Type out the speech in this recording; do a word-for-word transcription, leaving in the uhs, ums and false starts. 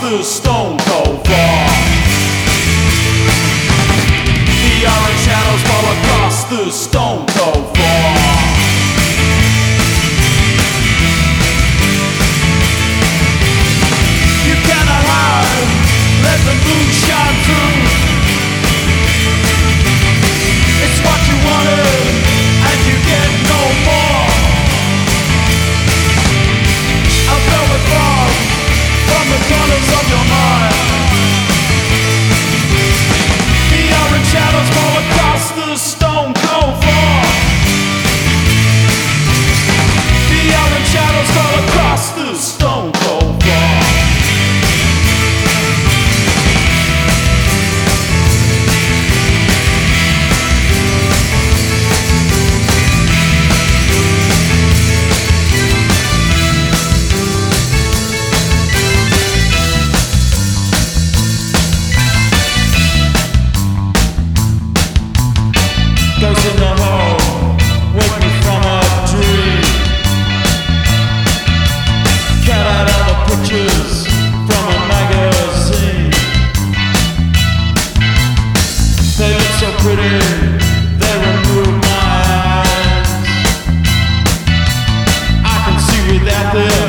the stone cold floor. The orange shadows fall across the stone cold floor. You cannot hide, let the moon shine through. It's what you wanted, and you get no more. I'll go with fog from the corners of your mind. The orange shadows fall across the stone cold floor. The orange shadows fall across the stone cold floor. Ghost in the hole, wake me from a dream. Cut out all the pictures from a magazine. They look so pretty, they remove my eyes. I can see without them.